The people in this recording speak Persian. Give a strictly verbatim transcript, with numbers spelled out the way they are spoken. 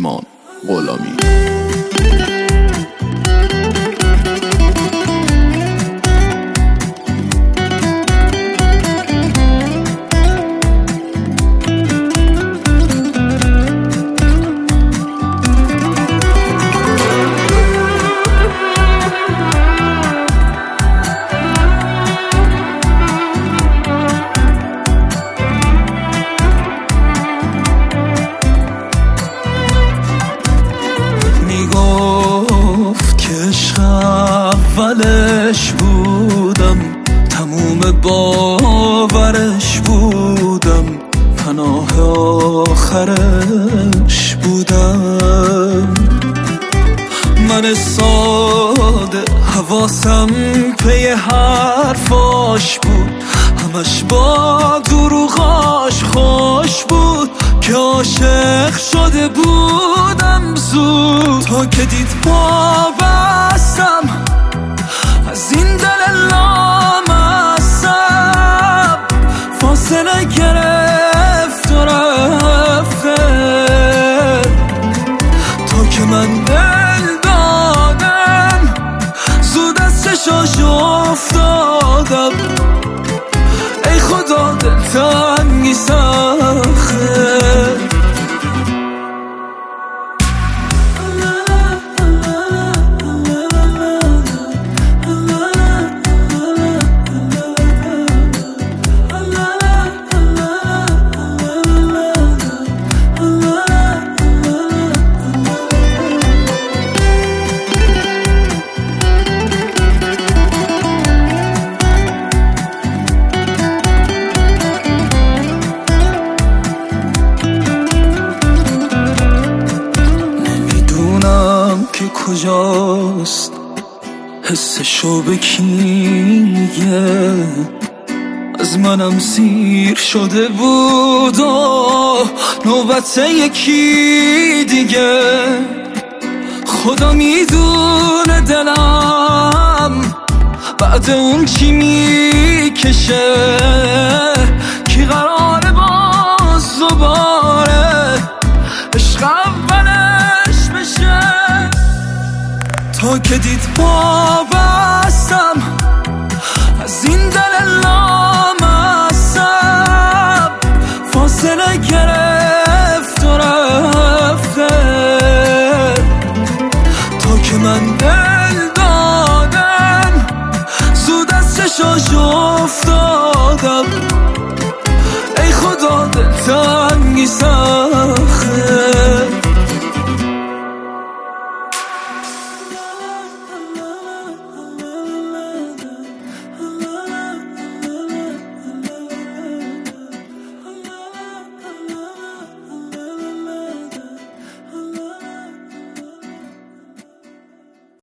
ایمان غلامی. اولش بودم، تموم باورش بودم، پناه آخرش بودم. من ساده حواسم پی حرفاش بود، همش با دروغاش خوش بود که عاشق شده بودم زود. تا که دید پا بستم از این دل لامصب، فاصله گرفت و رفته. تا که من دل دادم زود از چشاش افتادم. ای خدا دلتنگی سخته. که کجاست حسشو به کی میگه، از منم سیر شده بود و نوبت یکی دیگه. خدا میدونه دلم بعد اون چی میکشه، کی قراره باز دوباره عشق اولش بشه. تا که دید پا بستم از این دل لامصب، فاصله گرفت و رفته. تا که من دل دادم زود از چشاش افتادم. ای خدا دلتنگی